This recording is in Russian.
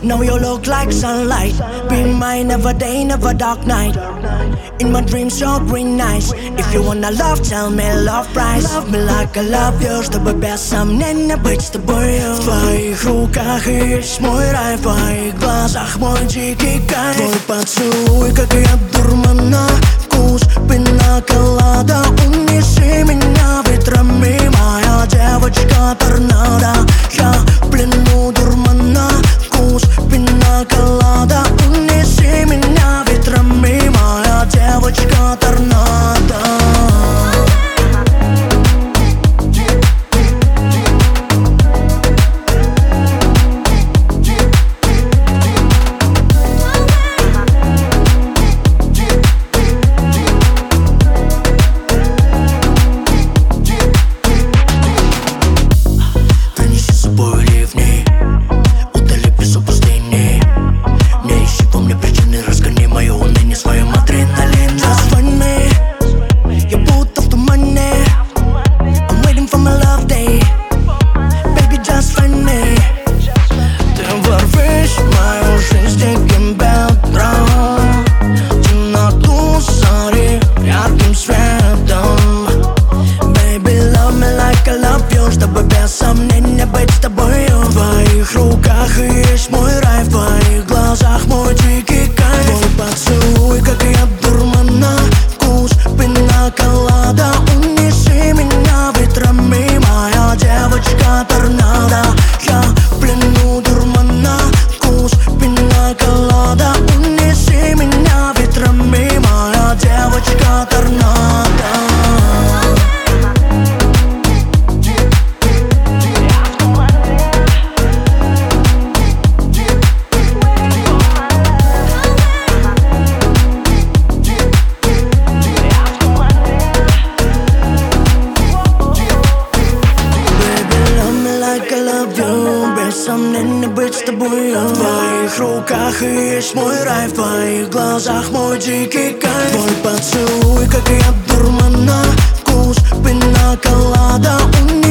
Now you look like sunlight. Be mine never day, never dark night. In my dreams you're green eyes. If you wanna love, tell me love price. Love me like I love you, чтобы без сомнения быть с тобою. В твоих руках есть мой рай, в твоих глазах мой дикий кайф. Твой поцелуй, как я дурмана, вкус пина-колада. Унеси меня ветрами, моя девочка торнадо. Я в плену дурмана, вкус пина-колада. Унеси меня ветрами, моя девочка торнадо. Чтобы без сомнения быть с тобою. В твоих руках есть мой рай, в твоих глазах мой дикий кайф. Твой поцелуй, как я дурмана, вкус пина-колада. Унеси меня ветрами, моя девочка торнадо. Я в плену дурмана, вкус пина-колада. Унеси меня ветрами, моя девочка торнадо. Без сомнения быть с тобою. В твоих руках есть мой рай, в твоих глазах мой дикий кайф. Твой поцелуй, как я дурмана, вкус пина-колада.